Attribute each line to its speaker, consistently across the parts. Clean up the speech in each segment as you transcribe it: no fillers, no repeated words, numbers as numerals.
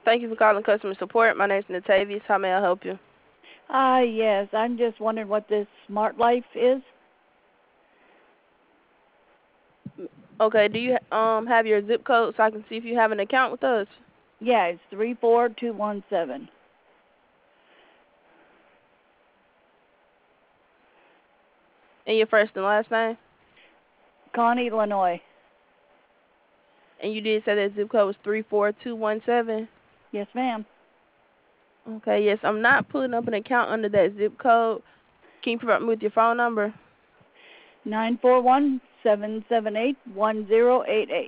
Speaker 1: Thank you for calling customer support. My name is Natavius. How may I help you?
Speaker 2: Yes, I'm just wondering what this Smart Life is.
Speaker 1: Okay, do you have your zip code so I can see if you have an account with us?
Speaker 2: Yeah, it's 34217.
Speaker 1: And your first and last name?
Speaker 2: Connie, Illinois.
Speaker 1: And you did say that zip code was 34217?
Speaker 2: Yes, ma'am.
Speaker 1: Okay, yes, I'm not pulling up an account under that zip code. Can you provide me with your phone number?
Speaker 2: 941-778-1088.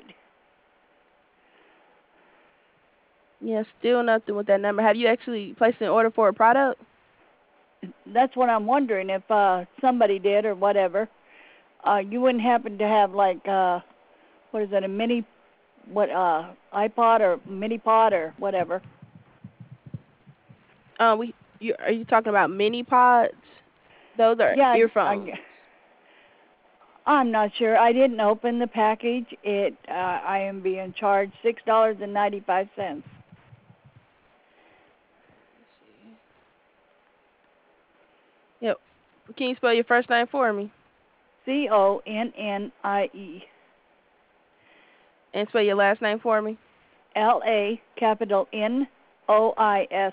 Speaker 1: Yeah, still nothing with that number. Have you actually placed an order for a product?
Speaker 2: That's what I'm wondering if somebody did or whatever. You wouldn't happen to have like what is it, a mini iPod or mini pod or whatever.
Speaker 1: Are you talking about mini pods? Those are
Speaker 2: Yeah,
Speaker 1: earphones.
Speaker 2: I'm not sure. I didn't open the package. I am being charged $6.95.
Speaker 1: Yep. Can you spell your first name for me?
Speaker 2: CONNIE.
Speaker 1: And spell your last name for me?
Speaker 2: LA capital NOIS.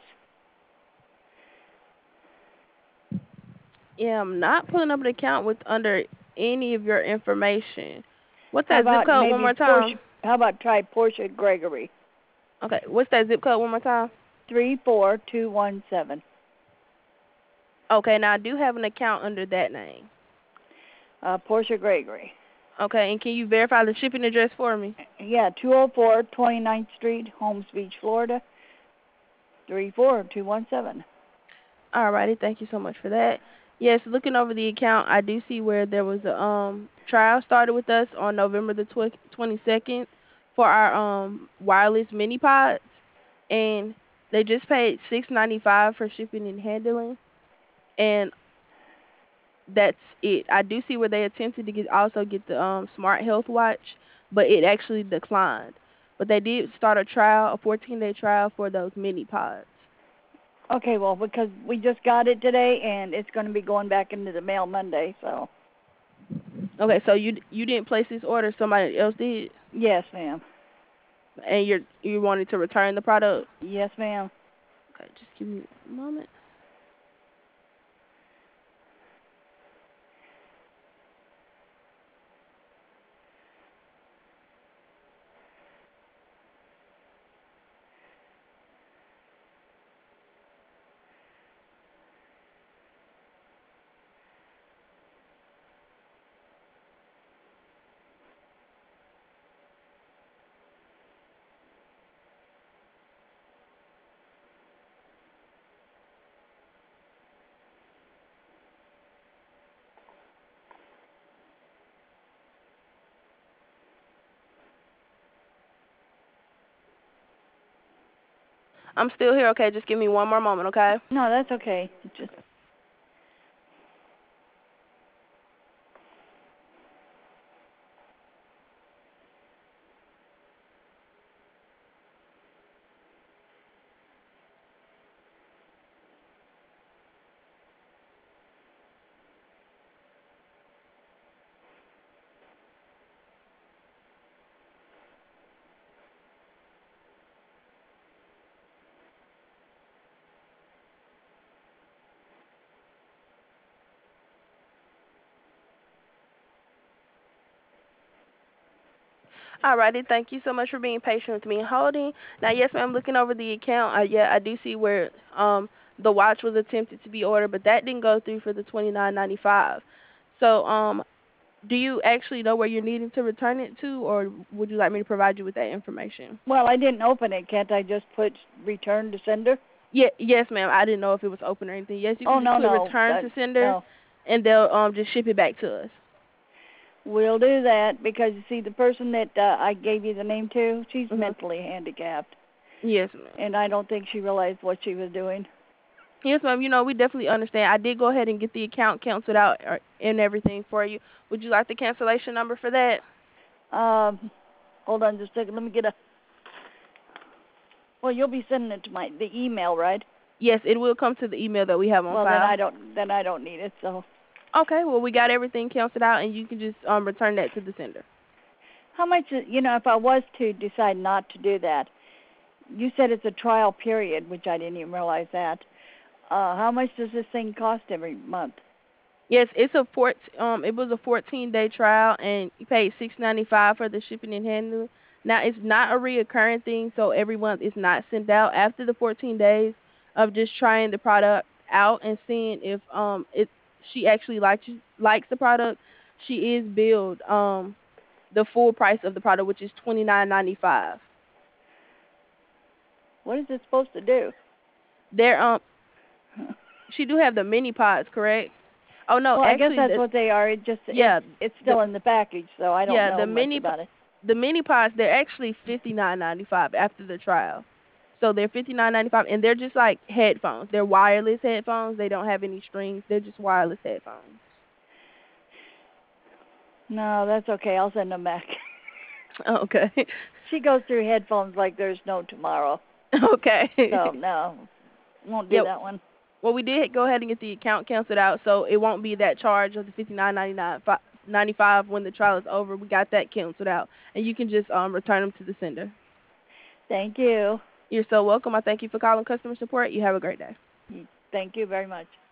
Speaker 1: Yeah, I'm not pulling up an account with under any of your information. What's
Speaker 2: How
Speaker 1: that zip
Speaker 2: about
Speaker 1: code one
Speaker 2: maybe
Speaker 1: more
Speaker 2: Portia?
Speaker 1: time?
Speaker 2: How about try Portia Gregory?
Speaker 1: Okay, what's that zip code one more time?
Speaker 2: 34217.
Speaker 1: Okay, now I do have an account under that name.
Speaker 2: Portia Gregory.
Speaker 1: Okay, and can you verify the shipping address for me?
Speaker 2: Yeah, 204 29th Street, Holmes Beach, Florida, 34217.
Speaker 1: Alrighty, thank you so much for that. Yes, looking over the account, I do see where there was a trial started with us on November the 22nd for our wireless mini pods, and they just paid $6.95 for shipping and handling, and that's it. I do see where they attempted to get the smart health watch, but it actually declined. But they did start a trial, a 14-day trial for those mini pods.
Speaker 2: Okay, well, because we just got it today, and it's going to be going back into the mail Monday, so.
Speaker 1: Okay, so you didn't place this order, somebody else did,
Speaker 2: Yes, ma'am.
Speaker 1: and you wanted to return the product.
Speaker 2: Yes, ma'am.
Speaker 1: Okay, just give me a moment. I'm still here. Okay, just give me one more moment. Okay.
Speaker 2: No, that's okay. Just
Speaker 1: Alrighty, thank you so much for being patient with me and holding. Now, yes, ma'am, looking over the account, yeah, I do see where the watch was attempted to be ordered, but that didn't go through for the $29.95. So, do you actually know where you're needing to return it to, or would you like me to provide you with that information?
Speaker 2: well, I didn't open it. Can't I just put return to sender?
Speaker 1: Yeah, yes, ma'am. I didn't know if it was open or anything. Yes, you
Speaker 2: Oh,
Speaker 1: can just
Speaker 2: no,
Speaker 1: put
Speaker 2: no.
Speaker 1: return to sender,
Speaker 2: No.
Speaker 1: and they'll just ship it back to us.
Speaker 2: We'll do that because you see the person that I gave you the name to, she's
Speaker 1: Mhm.
Speaker 2: mentally handicapped,
Speaker 1: Yes, ma'am.
Speaker 2: and I don't think she realized what she was doing.
Speaker 1: Yes, ma'am. You know, we definitely understand. I did go ahead and get the account canceled out and everything for you. Would you like the cancellation number for that?
Speaker 2: Um, Hold on just a second. Let me get a. Well, you'll be sending it to the email, right?
Speaker 1: Yes, it will come to the email that we have on
Speaker 2: Well,
Speaker 1: file.
Speaker 2: then I don't need it. So,
Speaker 1: Okay, well we got everything canceled out, and you can just return that to the sender.
Speaker 2: how much? If I was to decide not to do that, you said it's a trial period, which I didn't even realize that. How much does this thing cost every month?
Speaker 1: Yes, it was a 14-day trial, and you paid $6.95 for the shipping and handling. Now it's not a reoccurring thing, so every month it's not sent out. After the 14 days of just trying the product out and seeing if it she actually likes the product, she is billed the full price of the product, which is $29.95.
Speaker 2: What is it supposed to do?
Speaker 1: There she do have the mini pods, correct? Oh no,
Speaker 2: Well, I guess
Speaker 1: actually
Speaker 2: that's what they are. It just
Speaker 1: yeah,
Speaker 2: it's
Speaker 1: the
Speaker 2: still in the package, so I don't
Speaker 1: yeah,
Speaker 2: know much about it.
Speaker 1: the mini pods, they're actually $59.95 after the trial. So they're $59.95, and they're just like headphones. They're wireless headphones. They don't have any strings. They're just wireless headphones.
Speaker 2: No, that's okay. I'll send them back.
Speaker 1: Okay.
Speaker 2: She goes through headphones like there's no tomorrow.
Speaker 1: Okay.
Speaker 2: So no, won't do
Speaker 1: Yep.
Speaker 2: that one.
Speaker 1: Well, we did go ahead and get the account canceled out, so it won't be that charge of the 59.95 when the trial is over. We got that canceled out, and you can just return them to the sender.
Speaker 2: Thank you.
Speaker 1: You're so welcome. I thank you for calling customer support. You have a great day.
Speaker 2: Thank you very much.